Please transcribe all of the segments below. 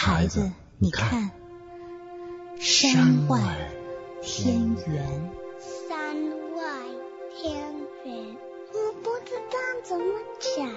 孩子，你看，山外天圆。 山外天圆，我不知道怎么讲。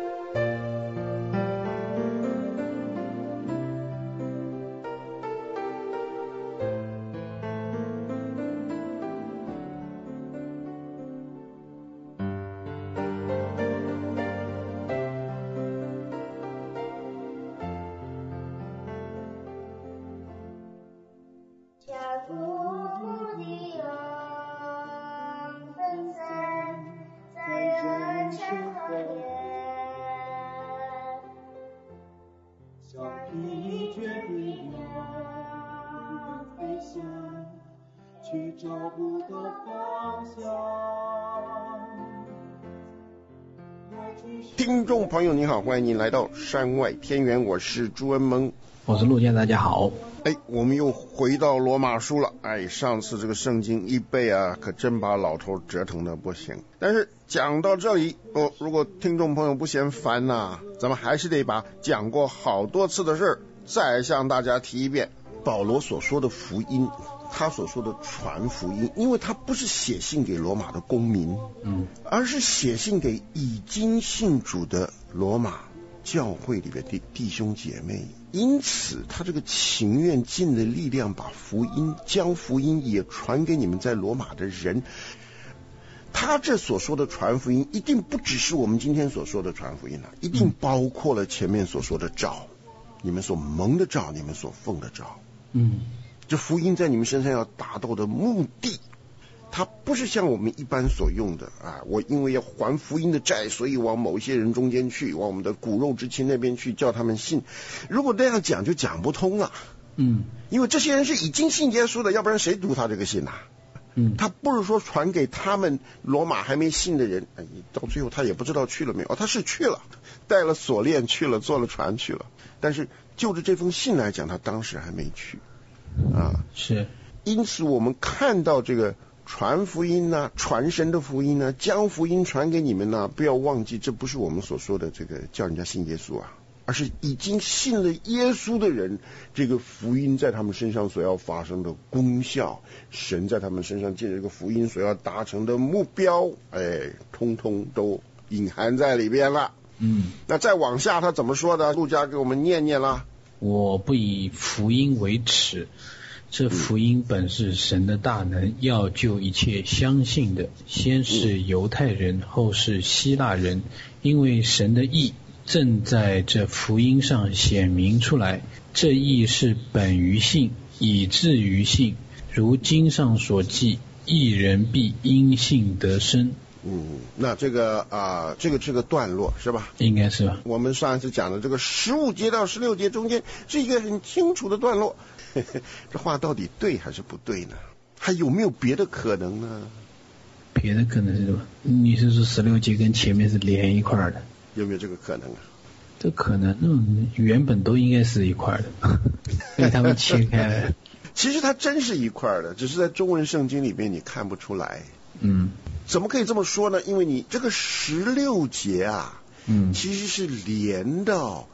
听众朋友你好，欢迎您来到山外天圆，我是朱文蒙， 我是陆健，大家好。 我们又回到罗马书了。上次这个圣经一背啊，可真把老头折腾的不行。但是讲到这里如果听众朋友不嫌烦咱们还是得把讲过好多次的事儿再向大家提一遍。保罗所说的福音，他所说的传福音，因为他不是写信给罗马的公民，而是写信给已经信主的罗马教会里面的弟兄姐妹，因此他这个情愿尽的力量把福音，将福音也传给你们在罗马的人。他这所说的传福音一定不只是我们今天所说的传福音一定包括了前面所说的召，你们所蒙的召，你们所奉的召。这福音在你们身上要达到的目的，它不是像我们一般所用的我因为要还福音的债，所以往某一些人中间去，往我们的骨肉之亲那边去，叫他们信。如果那样讲就讲不通了。因为这些人是已经信耶稣的，要不然谁读他这个信他不是说传给他们罗马还没信的人，到最后他也不知道去了没有。他是去了，带了锁链去了，坐了船去了，但是就着这封信来讲，他当时还没去是。 因此我们看到这个传福音传神的福音将福音传给你们不要忘记，这不是我们所说的这个叫人家信耶稣而是已经信了耶稣的人，这个福音在他们身上所要发生的功效，神在他们身上借这个福音所要达成的目标，通通都隐含在里边了。那再往下他怎么说的？路加给我们念念啦。 我不以福音为耻，这福音本是神的大能，要救一切相信的，先是犹太人，后是希腊人，因为神的义正在这福音上显明出来，这义是本于信，以至于信，如经上所记，义人必因信得生。 那这个这个段落是吧？ 应该是吧。 我们上一次讲的这个15节到16节中间是一个很清楚的段落。这话到底对还是不对呢？还有没有别的可能呢？ 别的可能是什么？你是说16节跟前面是连一块的？ 有没有这个可能这可能原本都应该是一块的，被他们切开了。 其实它真是一块的，只是在中文圣经里面你看不出来。怎么可以这么说呢？因为你这个16节其实是连到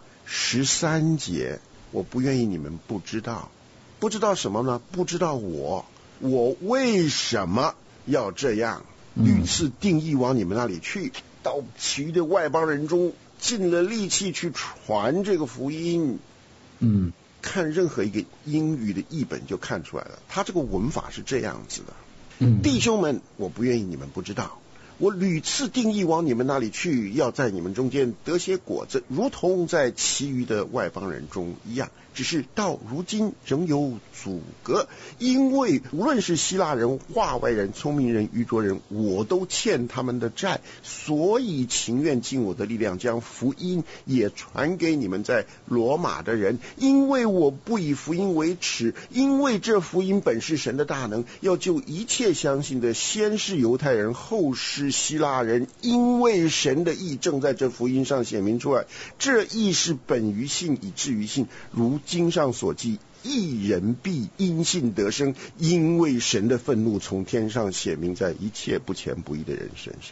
13节。我不愿意你们不知道。不知道什么呢？不知道我为什么要这样屡次定义往你们那里去，到其余的外邦人中尽了力气去传这个福音。看任何一个英语的译本就看出来了，他这个文法是这样子的。弟兄们，我不愿意你们不知道，我屡次定义往你们那里去，要在你们中间得些果子，如同在其余的外邦人中一样，只是到如今仍有阻隔，因为无论是希腊人、化外人、聪明人、愚拙人，我都欠他们的债，所以情愿尽我的力量将福音也传给你们在罗马的人，因为我不以福音为耻，因为这福音本是神的大能，要救一切相信的，先是犹太人，后是希腊人，因为神的义正在这福音上显明出来，这义是本于信，以至于信，如经上所记，义人必因信得生，因为神的愤怒从天上显明在一切不虔不义的人身上。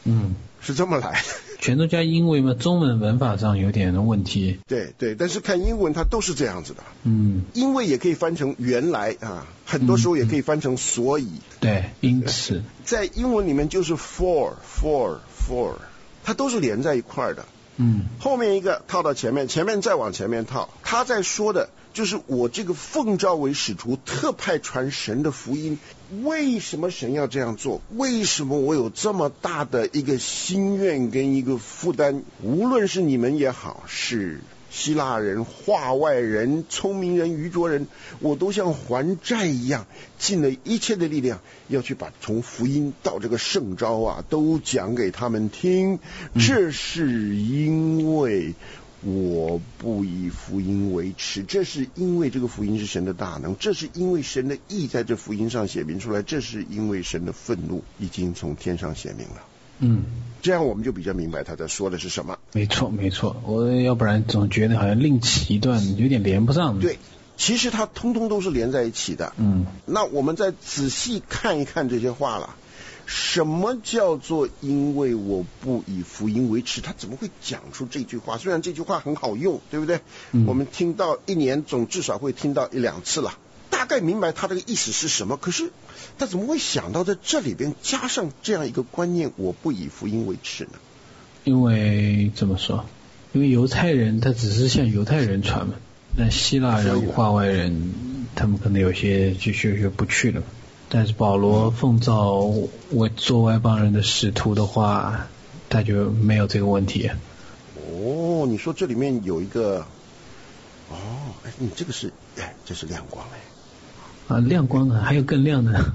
是这么来。 全都加因为嘛，中文文法上有点问题。 对对，但是看英文它都是这样子的。因为也可以翻成原来啊，很多时候也可以翻成所以。 对，因此在英文里面就是 for， 它都是连在一块的。后面一个套到前面，前面再往前面套，他在说的就是我这个奉召为使徒，特派传神的福音。为什么神要这样做？为什么我有这么大的一个心愿跟一个负担？无论是你们也好，是希腊人、化外人、聪明人、愚拙人，我都像还债一样，尽了一切的力量，要去把从福音到这个圣召啊，都讲给他们听。这是因为我不以福音为耻，这是因为这个福音是神的大能，这是因为神的义在这福音上写明出来，这是因为神的愤怒已经从天上显明了。这样我们就比较明白他在说的是什么。 没错没错，我要不然总觉得好像另起一段有点连不上。 对，其实它通通都是连在一起的。那我们再仔细看一看这些话了。什么叫做因为我不以福音为耻？他怎么会讲出这句话？虽然这句话很好用，对不对？我们听到一年总至少会听到1-2次了，大概明白他这个意思是什么。可是他怎么会想到在这里边加上这样一个观念，我不以福音为耻呢？ 因为怎么说？因为犹太人他只是向犹太人传嘛，那希腊人、化外人他们可能有些就不去了。但是保罗奉召做外邦人的使徒的话，他就没有这个问题。 你说这里面有一个你这个是这是亮光亮光啊，还有更亮的。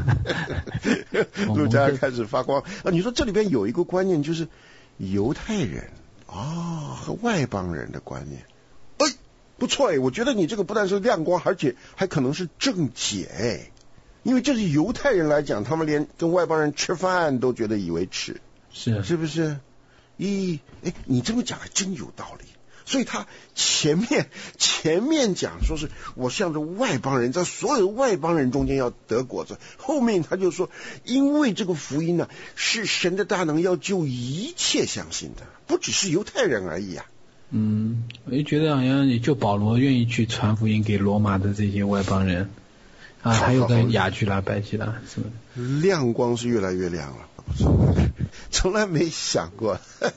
路加开始发光你说这里边有一个观念，就是犹太人和外邦人的观念。不错我觉得你这个不但是亮光，而且还可能是正解因为这是犹太人来讲，他们连跟外邦人吃饭都觉得以为耻，是不是？你这么讲还真有道理。所以他前面讲说是我向着外邦人，在所有的外邦人中间要得果子，后面他就说因为这个福音呢是神的大能要救一切相信的，不只是犹太人而已啊。 我就觉得好像也就保罗愿意去传福音给罗马的这些外邦人还有个雅居拉、白居拉什么的。 亮光是越来越亮了，从来没想过。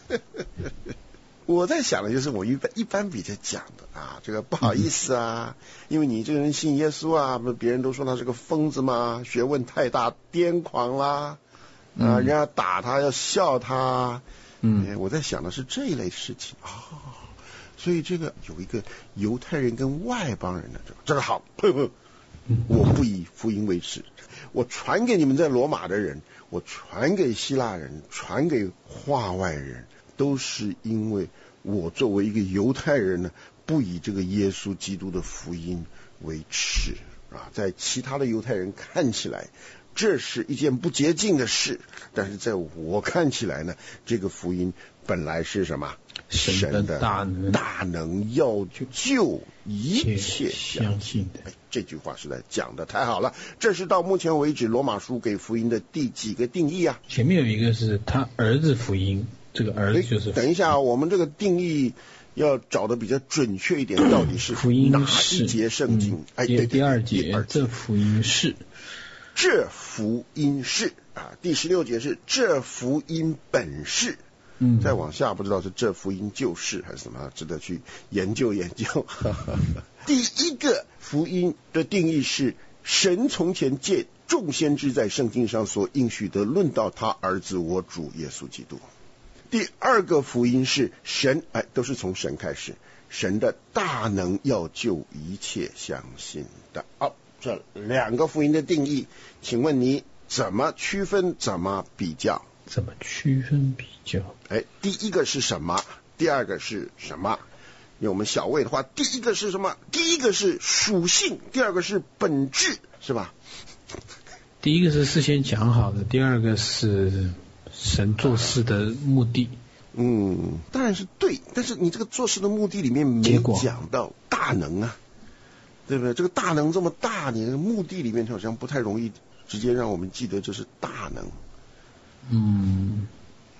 我在想的就是我一般比较讲的这个不好意思因为你这个人信耶稣别人都说他是个疯子嘛，学问太大癫狂啦人家打他要笑他我在想的是这一类事情所以这个有一个犹太人跟外邦人的这个好我不以福音为耻，我传给你们在罗马的人，我传给希腊人，传给化外人，都是因为我作为一个犹太人呢，不以这个耶稣基督的福音为耻在其他的犹太人看起来这是一件不洁净的事，但是在我看起来呢，这个福音本来是什么？神的大能要救一切相信的。这句话实在讲得太好了。这是到目前为止罗马书给福音的第几个定义前面有一个是他儿子福音，这个儿子就是等一下我们这个定义要找的比较准确一点，到底是福音哪一节圣经？对， 第二节，这福音是。 这福音是第16节是这福音本是再往下不知道是这福音就是还是什么，值得去研究研究。第一个福音的定义是神从前借众先知在圣经上所应许的论到他儿子我主耶稣基督。第二个福音是神都是从神开始，神的大能要救一切相信的。这两个福音的定义，请问你怎么区分，怎么比较？ 怎么区分比较？ 第一个是什么？第二个是什么？用我们小魏的话，第一个是什么？第一个是属性，第二个是本质，是吧？ 第一个是事先讲好的，第二个是神做事的目的。 当然是对，但是你这个做事的目的里面没讲到大能对不对？这个大能这么大，你的目的里面好像不太容易直接让我们记得这是大能。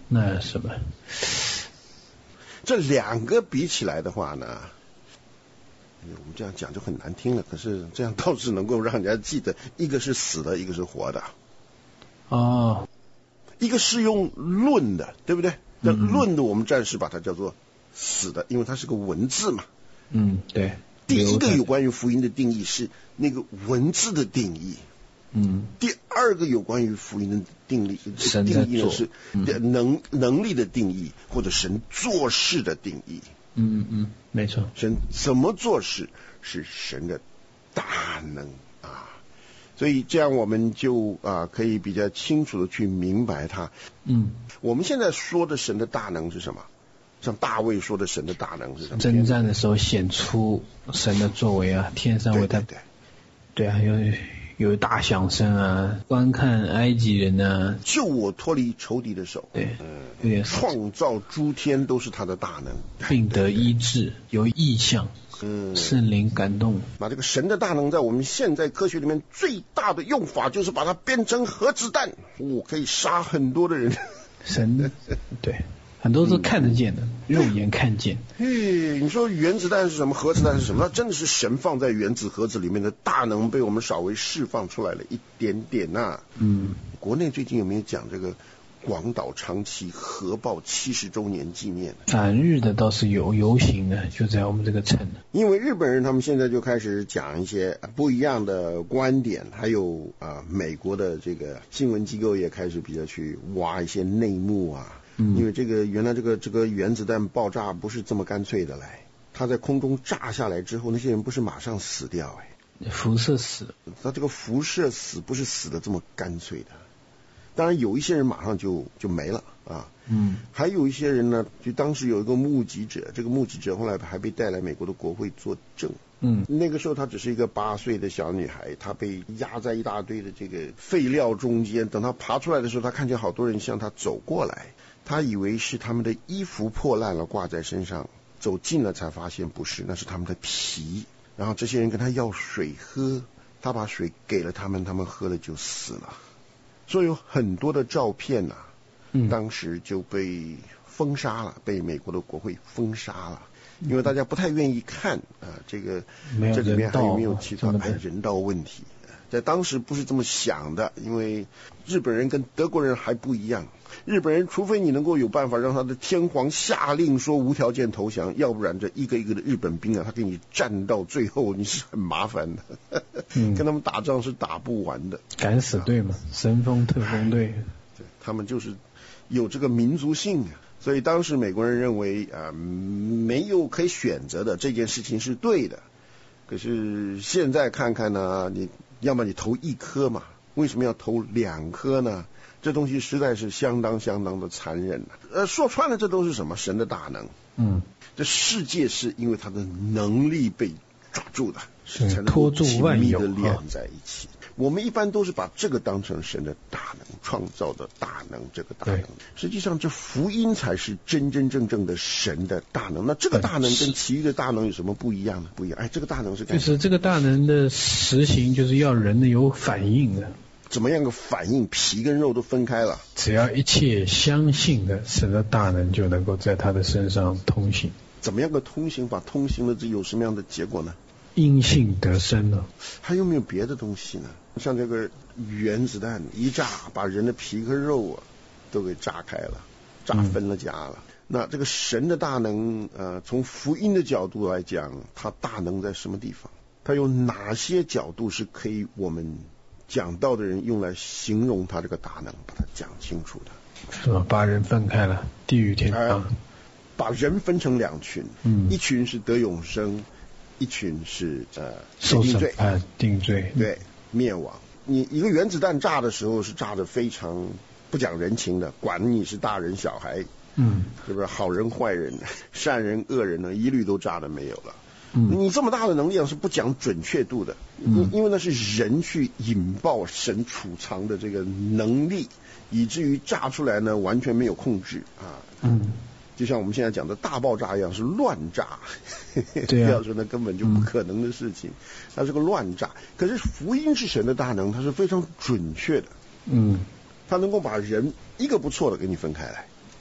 那什么？ 这两个比起来的话呢，我们这样讲就很难听了，可是这样倒是能够让人家记得，一个是死的，一个是活的。 哦， 一个是用论的，对不对？那论的我们暂时把它叫做死的，因为它是个文字嘛。 对。 第一个有关于福音的定义是那个文字的定义。第二个有关于福音的定义呢是能力的定义，或者神做事的定义。 没错。 神怎么做事是神的大能啊，所以这样我们就可以比较清楚的去明白它。我们现在说的神的大能是什么？像大卫说的神的大能是什么？ 征战的时候显出神的作为啊，天上为他，对啊，有大响声啊，观看埃及人啊， 救我脱离仇敌的手， 对， 创造诸天都是他的大能， 病得医治，有异象，圣灵感动。 那这个神的大能在我们现在科学里面最大的用法就是把它编成核子弹，可以杀很多的人。 神的对。很多是看得见的，肉眼看见。 你说原子弹是什么？核子弹是什么？那真的是神放在原子核子里面的大能被我们稍微释放出来了一点点呐。国内最近有没有讲这个广岛长崎核爆70周年纪念？ 反日的倒是有游行的，就在我们这个城。 因为日本人他们现在就开始讲一些不一样的观点，还有美国的这个新闻机构也开始比较去挖一些内幕啊。因为原来这个原子弹爆炸不是这么干脆的来，它在空中炸下来之后，那些人不是马上死掉辐射死， 它这个辐射死不是死的这么干脆的。当然有一些人马上就没了啊。还有一些人呢，就当时有一个目击者，这个目击者后来还被带来美国的国会作证。那个时候她只是一个8岁的小女孩，她被压在一大堆的这个废料中间，等她爬出来的时候，她看见好多人向她走过来，她以为是他们的衣服破烂了挂在身上，走近了才发现不是，那是他们的皮。然后这些人跟她要水喝，她把水给了他们，他们喝了就死了。所以有很多的照片当时就被封杀了，被美国的国会封杀了，因为大家不太愿意看这里面还有没有其他人道问题。在当时不是这么想的，因为日本人跟德国人还不一样。日本人除非你能够有办法让他的天皇下令说无条件投降，要不然这一个一个的日本兵他给你战到最后，你是很麻烦的。跟他们打仗是打不完的。 敢死队嘛，神风特工队。 对，他们就是有这个民族性，所以当时美国人认为没有可以选择的，这件事情是对的。可是现在看看呢，你要么你投1颗嘛，为什么要投2颗呢？这东西实在是相当的残忍说穿了，这都是什么？神的大能。这世界是因为他的能力被抓住的，才能够紧密的连在一起。我们一般都是把这个当成神的大能，创造的大能，这个大能。实际上这福音才是真正的神的大能。那这个大能跟其余的大能有什么不一样呢？不一样。这个大能是就是这个大能的实行，就是要人的有反应的。 怎么样个反应？皮跟肉都分开了。 只要一切相信的，神的大能就能够在他的身上通行。 怎么样个通行法？通行了这有什么样的结果呢？ 因信得生了。 还有没有别的东西呢？像这个原子弹一炸，把人的皮和肉都给炸开了，炸分了家了。那这个神的大能从福音的角度来讲，它大能在什么地方？它有哪些角度是可以我们讲道的人用来形容它这个大能，把它讲清楚的？ 是吧？把人分开了，地狱天堂。 把人分成2群，一群是得永生，一群是受审判定罪， 对，灭亡。你一个原子弹炸的时候是炸得非常不讲人情的，管你是大人小孩，是不是好人坏人、善人恶人呢，一律都炸得没有了。你这么大的能量是不讲准确度的，因为那是人去引爆神储藏的这个能力，以至于炸出来呢完全没有控制就像我们现在讲的大爆炸一样，是乱炸。对要说那根本就不可能的事情，它是个乱炸。可是福音是神的大能，它是非常准确的。它能够把人一个不错的给你分开来，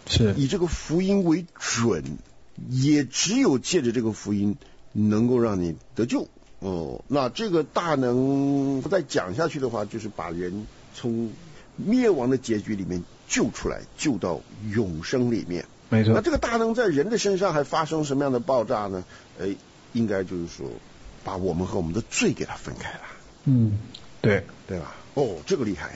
是以这个福音为准，也只有借着这个福音能够让你得救。那这个大能不再讲下去的话，就是把人从灭亡的结局里面救出来，救到永生里面。 没错。 那这个大能在人的身上还发生什么样的爆炸呢？应该就是说把我们和我们的罪给它分开了。 对吧？这个厉害。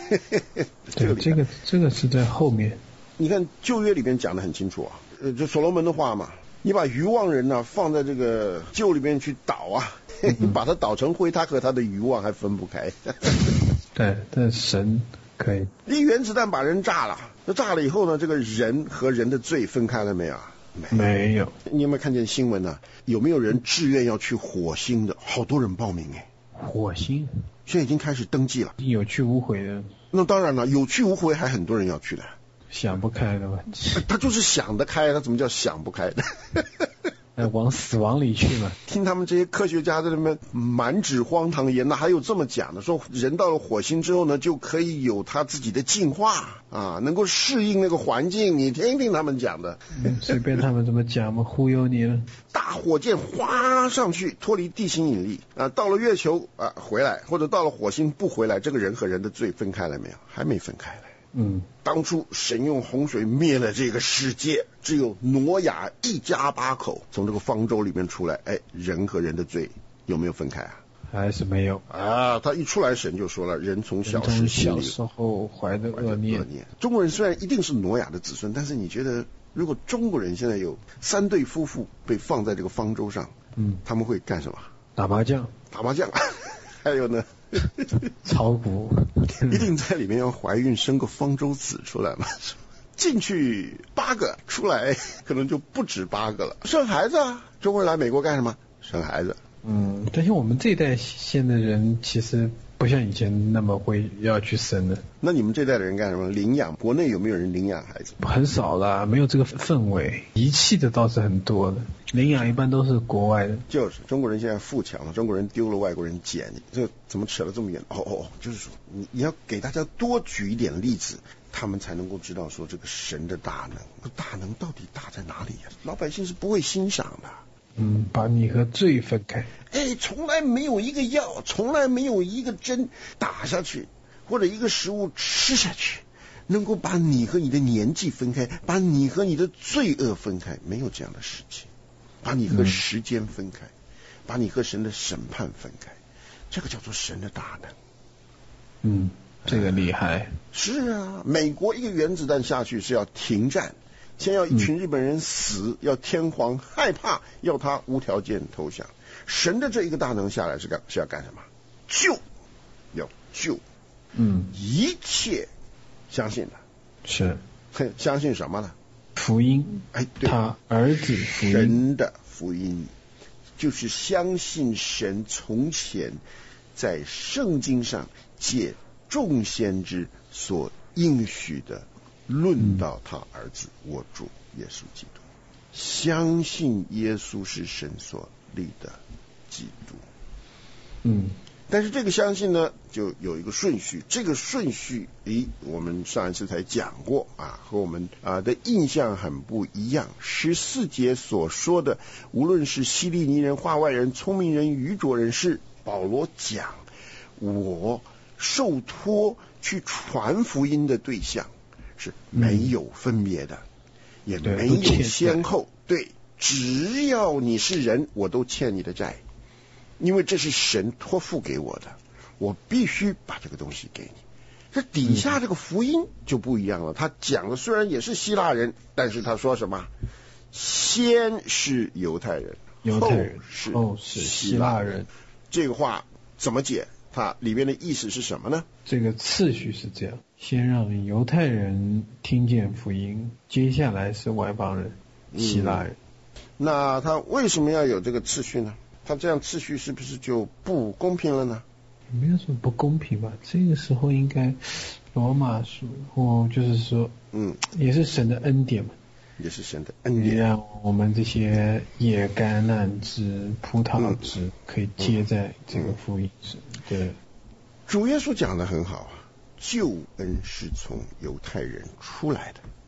这个是在后面。 你看旧约里面讲得很清楚啊，就所罗门的话嘛，你把愚妄人呢放在这个臼里面去捣啊，你把它捣成灰，他和他的愚妄还分不开。 对，但神可以。 一原子弹把人炸了，那炸了以后呢，这个人和人的罪分开了没有？ 没有。 你有没有看见新闻呢？有没有人志愿要去火星的？好多人报名火星现在已经开始登记了， 有去无回的。 那当然了，有去无回，还很多人要去的。 想不开的吧？ 他就是想得开，他怎么叫想不开的？ 往死亡里去嘛。 听他们这些科学家在那边满纸荒唐言，那还有这么讲的，说人到了火星之后呢，就可以有他自己的进化啊，能够适应那个环境。你听听他们讲的， 随便他们怎么讲嘛，忽悠你了。 大火箭哗上去，脱离地心引力啊，到了月球啊回来，或者到了火星不回来，这个人和人的罪分开了没有？还没分开来。当初神用洪水灭了这个世界，只有挪亚一家8口从这个方舟里面出来，人和人的罪有没有分开啊？ 还是没有啊。他一出来，神就说了，人从小时候怀的恶念。 中国人虽然一定是挪亚的子孙，但是你觉得如果中国人现在有3对夫妇被放在这个方舟上，他们会干什么？ 打麻将还有呢炒股一定在里面要怀孕生个方舟子出来嘛，进去8个，出来可能就不止8个了。生孩子啊，中国人来美国干什么？生孩子。 但是我们这一代现在人其实不像以前那么会要去生的。 那你们这代的人干什么？领养？国内有没有人领养孩子？ 很少啦，没有这个氛围。遗弃的倒是很多的，领养一般都是国外的。 就是中国人现在富强了，中国人丢了，外国人捡。这怎么扯得这么远？就是说你要给大家多举一点例子，他们才能够知道说这个神的大能到底大在哪里呀？老百姓是不会欣赏的。 把你和罪分开。 从来没有一个药，从来没有一个针打下去，或者一个食物吃下去，能够把你和你的年纪分开，把你和你的罪恶分开，没有这样的事情。把你和时间分开，把你和神的审判分开，这个叫做神的大能。这个厉害。 是啊，美国一个原子弹下去是要停战。先要一群日本人死，要天皇害怕，要他无条件投降。神的这一个大能下来是要干什么？要救。一切相信的。 是。 相信什么呢？ 福音。对，他儿子福音。 神的福音就是相信神从前在圣经上借众先知所应许的，论到他儿子我主耶稣基督，相信耶稣是神所立的基督。但是这个相信呢，就有一个顺序，这个顺序我们上一次才讲过啊，和我们的印象很不一样。14节所说的，无论是希利尼人、化外人、聪明人、愚拙人，是保罗讲我受托去传福音的对象是没有分别的，也没有先后。对，只要你是人，我都欠你的债，因为这是神托付给我的，我必须把这个东西给你。这底下这个福音就不一样了，他讲的虽然也是希腊人，但是他说什么？先是犹太人，后是希腊人。这个话怎么解？它里面的意思是什么呢？ 这个次序是这样，先让犹太人听见福音，接下来是外邦人，希腊人。 那他为什么要有这个次序呢？他这样次序是不是就不公平了呢？ 没有什么不公平吧，这个时候应该罗马书或就是说也是神的恩典嘛， 也是神的恩典， 让我们这些野橄榄枝、葡萄枝可以接在这个福音上。对， 主耶稣讲得很好，救恩是从犹太人出来的，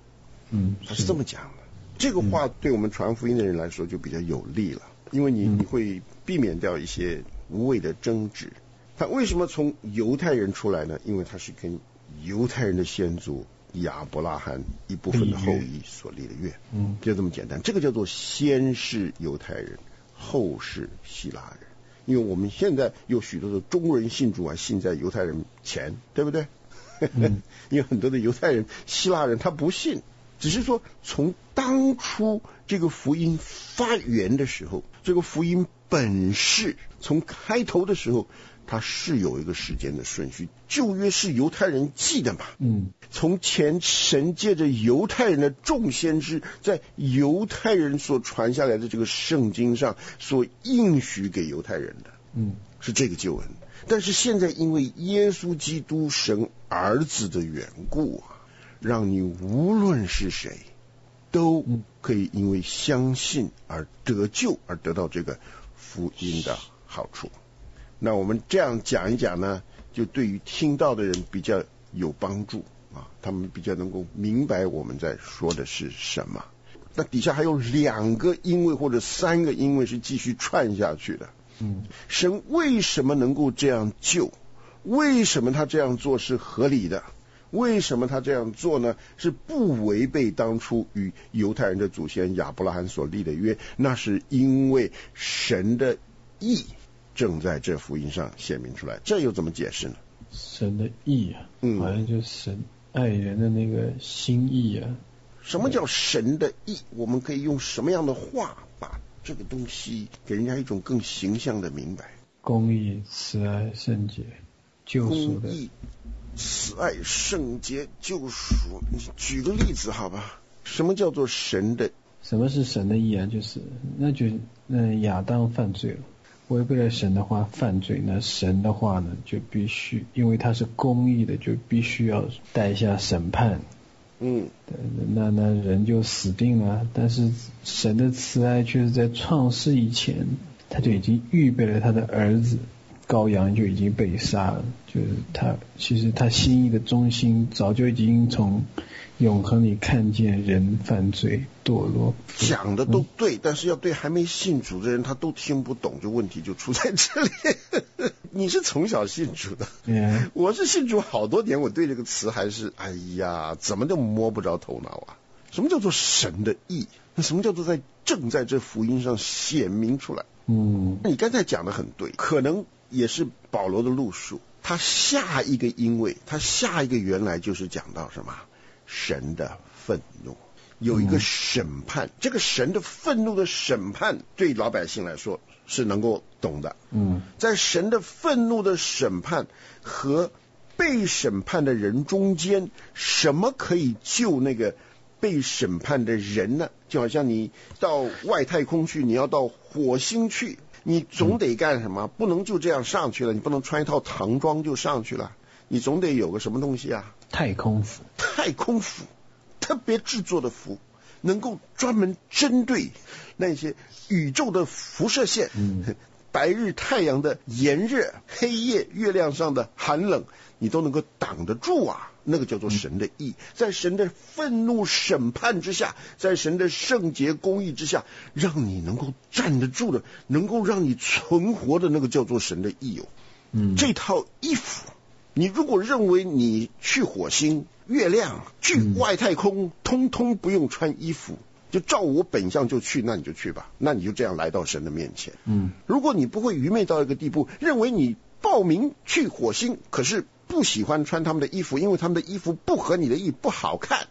他是这么讲的。这个话对我们传福音的人来说就比较有利了，因为你会避免掉一些无谓的争执。他为什么从犹太人出来呢？因为他是跟犹太人的先祖亚伯拉罕一部分的后裔所立的约，就这么简单。这个叫做先是犹太人，后是希腊人。因为我们现在有许多的中国人信主啊，信在犹太人前，对不对？因为很多的犹太人、希腊人他不信，只是说从当初这个福音发源的时候，这个福音本是从开头的时候，它是有一个时间的顺序。旧约是犹太人记的嘛，从前神借着犹太人的众先知，在犹太人所传下来的这个圣经上所应许给犹太人的，是这个救恩。但是现在因为耶稣基督神儿子的缘故啊，让你无论是谁都可以因为相信而得救，而得到这个福音的好处。那我们这样讲一讲呢，就对于听到的人比较有帮助啊，他们比较能够明白我们在说的是什么。那底下还有2个因为或者3个因为是继续串下去的。神为什么能够这样救？为什么他这样做是合理的？为什么他这样做呢？是不违背当初与犹太人的祖先亚伯拉罕所立的约。那是因为神的义正在这福音上显明出来。这又怎么解释呢？ 神的义啊，好像就是神爱人的那个心意啊。 什么叫神的义？我们可以用什么样的话把这个东西给人家一种更形象的明白？ 公义、慈爱、圣洁、救赎的。 公义、慈爱、圣洁、救赎。你举个例子好吧？什么叫做神的？ 什么是神的义啊？就是亚当犯罪了，违背了神的话犯罪，那神的话呢就必须，因为他是公义的，就必须要带下审判。那人就死定了。但是神的慈爱却是在创世以前，他就已经预备了他的儿子羔羊就已经被杀了。就是其实他心意的中心早就已经从永恒里看见人犯罪堕落。 讲的都对，但是要对还没信主的人他都听不懂，就问题就出在这里。你是从小信主的，我是信主好多年，我对这个词还是哎呀怎么都摸不着头脑啊。什么叫做神的义？那什么叫做正在这福音上显明出来？你刚才讲的很对，可能也是保罗的路数。他下一个因为他下一个原来就是讲到什么？神的愤怒，有一个审判。这个神的愤怒的审判对老百姓来说是能够懂的。在神的愤怒的审判和被审判的人中间，什么可以救那个被审判的人呢？就好像你到外太空去，你要到火星去，你总得干什么？不能就这样上去了，你不能穿一套唐装就上去了，你总得有个什么东西啊？ 太空服。 太空服，特别制作的服，能够专门针对那些宇宙的辐射线，白日太阳的炎热，黑夜月亮上的寒冷，你都能够挡得住啊。那个叫做神的义。在神的愤怒审判之下，在神的圣洁公义之下，让你能够站得住的，能够让你存活的，那个叫做神的义这套衣服，你如果认为你去火星、月亮、去外太空通通不用穿衣服，就照我本相就去，那你就去吧，那你就这样来到神的面前。如果你不会愚昧到一个地步，认为你报名去火星，可是不喜欢穿他们的衣服，因为他们的衣服不合你的意，不好看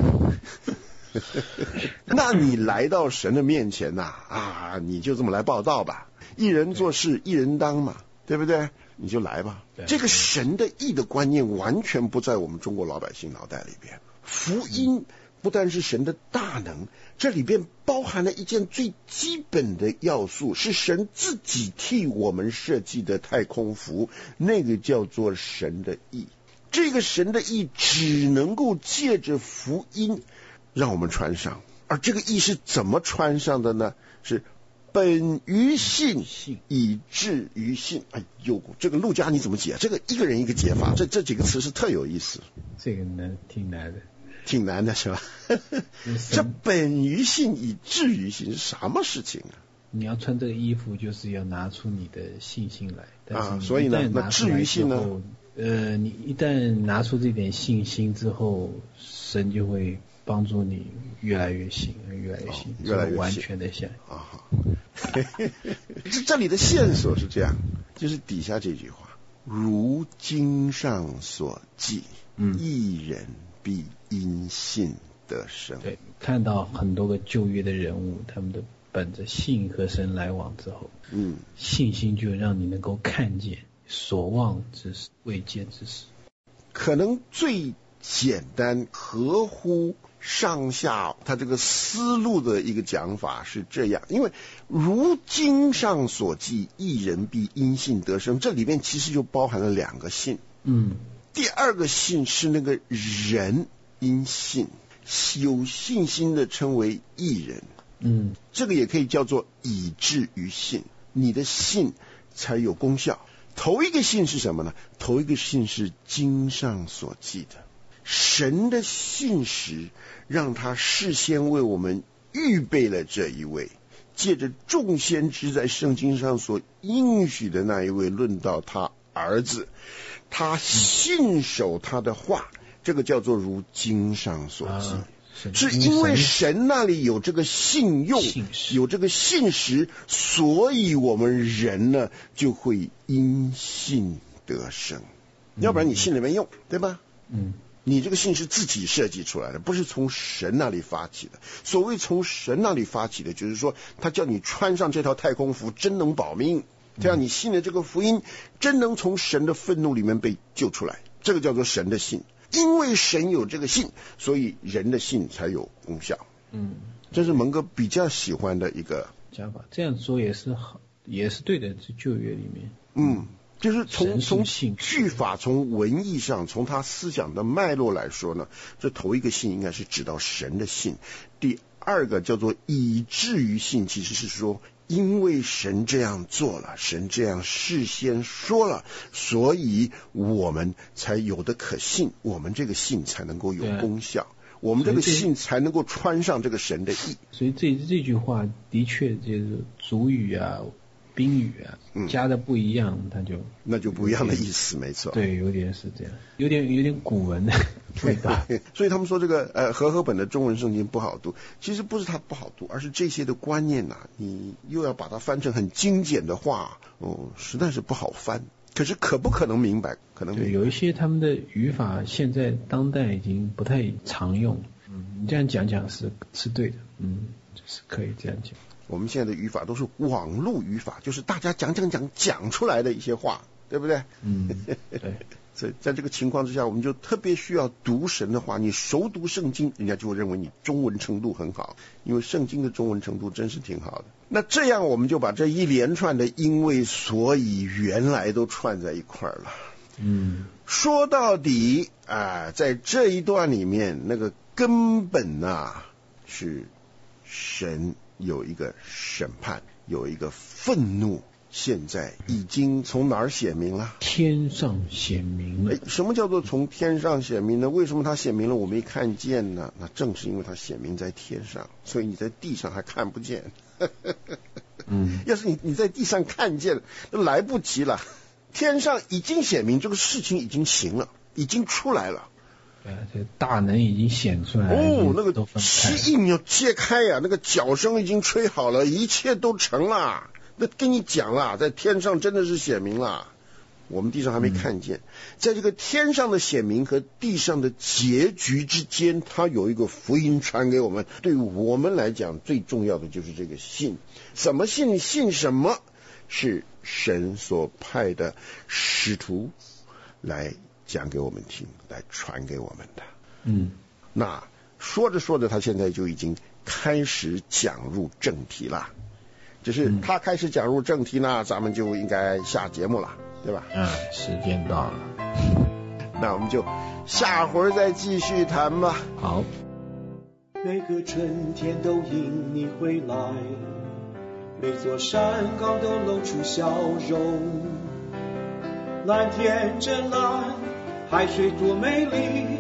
那你来到神的面前你就这么来报道吧，一人做事一人当嘛，对不对？你就来吧。这个神的义的观念完全不在我们中国老百姓脑袋里边。福音不但是神的大能，这里边包含了一件最基本的要素，是神自己替我们设计的太空服，那个叫做神的义。这个神的义只能够借着福音让我们穿上，而这个义是怎么穿上的呢？是本于信，以至于信。哎呦，这个路加你怎么解？这个一个人一个解法，这几个词是特有意思。 这个挺难的。 挺难的是吧？这本于信以至于信是什么事情啊？ 你要穿这个衣服，就是要拿出你的信心来。但是所以呢，那至于信呢？ 你一旦拿出这点信心之后，神就会帮助你越来越信，越来越信， 越来越完全的信啊。这里的线索是这样，就是底下这句话：如经上所记，义人必因信得生。 对，看到很多个旧约的人物，他们的本着信和神来往之后，信心就让你能够看见所望之事、未见之事。 可能最简单、合乎上下他这个思路的一个讲法是这样，因为如经上所记，义人必因信得生，这里面其实就包含了两个信。第二个信是那个人因信，有信心的称为义人。这个也可以叫做以至于信，你的信才有功效。头一个信是什么呢？头一个信是经上所记的，神的信实让他事先为我们预备了这一位，借着众先知在圣经上所应许的那一位论到他儿子，他信守他的话，这个叫做如经上所记。是因为神那里有这个信用，有这个信实，所以我们人呢就会因信得生。要不然你信里面用，对吧？你这个信是自己设计出来的，不是从神那里发起的。所谓从神那里发起的，就是说他叫你穿上这套太空服，真能保命，这样你信的这个福音真能从神的愤怒里面被救出来，这个叫做神的信。因为神有这个信，所以人的信才有功效。这是蒙哥比较喜欢的一个讲法。这样说也是好，也是对的。这旧约里面， 就是从句法、从文意上、从他思想的脉络来说呢，这头一个信应该是指到神的信。第二个叫做以至于信，其实是说因为神这样做了，神这样事先说了，所以我们才有的可信，我们这个信才能够有功效，我们这个信才能够穿上这个神的义。 所以这句话的确就是主语啊、宾语啊加的不一样，那就不一样的意思，没错。 对，有点是这样，有点古文的味道。 所以他们说这个和合本的中文圣经不好读，其实不是它不好读，而是这些的观念你又要把它翻成很精简的话，实在是不好翻。可是可不可能明白？可能明白。 对，有一些他们的语法现在当代已经不太常用。你这样讲是对的。就是可以这样讲。 我们现在的语法都是网络语法，就是大家讲出来的一些话，对不对？ 对。 所以在这个情况之下，我们就特别需要读神的话。你熟读圣经，人家就会认为你中文程度很好，因为圣经的中文程度真是挺好的。那这样我们就把这一连串的因为所以原来都串在一块了。说到底在这一段里面，那个根本是神有一个审判，有一个愤怒，现在已经从哪儿显明了？ 天上显明了。 什么叫做从天上显明呢？为什么它显明了我没看见呢？那正是因为它显明在天上，所以你在地上还看不见。要是你在地上看见了，都来不及了。天上已经显明，这个事情已经行了，已经出来了。 这大能已经显出来了。 那个七印要揭开呀，那个角声已经吹好了，一切都成了。那跟你讲了，在天上真的是显明了，我们地上还没看见。在这个天上的显明和地上的结局之间，它有一个福音传给我们。对于我们来讲，最重要的就是这个信。什么信？信什么？是神所派的使徒来讲给我们听，来传给我们的。那说着说着，他现在就已经开始讲入正题了。就是他开始讲入正题呢，咱们就应该下节目了，对吧？ 时间到了， 那我们就下回再继续谈吧。 好。 每个春天都因你回来，每座山岗都露出笑容。蓝天真蓝，海水多美丽，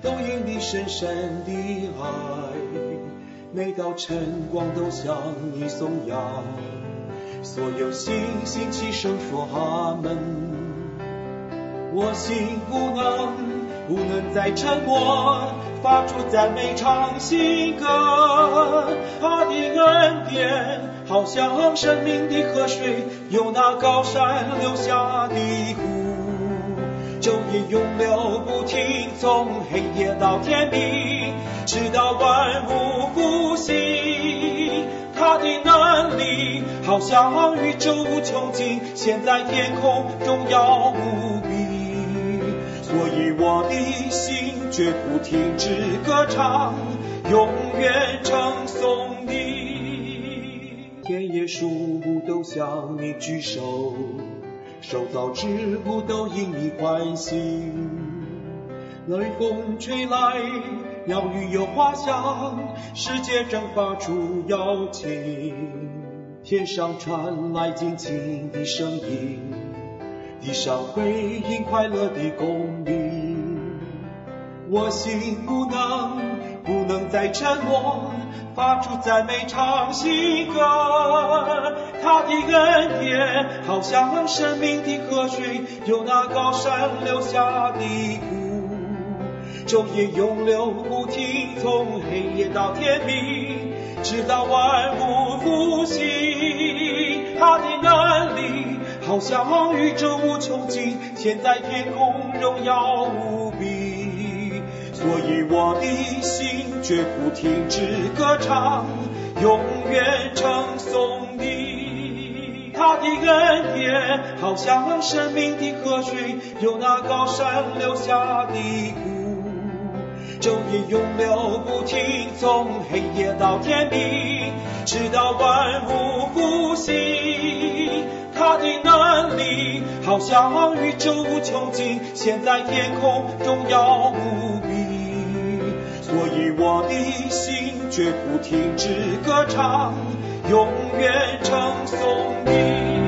都因你深深的爱，每道晨光都向你颂扬，所有星星齐声说阿门。我心不能再沉默，发出赞美唱新歌。他的恩典好像生命的河水，由那高山流下的湖，昼夜永流不停，从黑夜到天明，直到万物复兴。他的能力好像宇宙无穷尽，现在天空荣耀无比，所以我的心绝不停止歌唱，永远称颂你。田野树木都向你举手，受造之物都因你欢喜。雷风吹来，鸟语有花香，世界正发出邀请。天上传来尽情的声音，地上回应快乐的公鸣。我心不能再沉默，发出赞美唱新歌。他的恩典好像生命的河水，由那高山流下的湖，昼夜永流不停，从黑夜到天明，直到万物复兴。他的能力好像宇宙无穷尽，现在天空荣耀无比，所以我的心绝不停止歌唱，永远称颂你。他的恩典好像生命的河水，由那高山流下的湖，昼夜永流不停，从黑夜到天明，直到万物复兴。他的能力好像宇宙无穷尽，现在天空荣耀无比，所以我的心绝不停止歌唱，永远称颂你。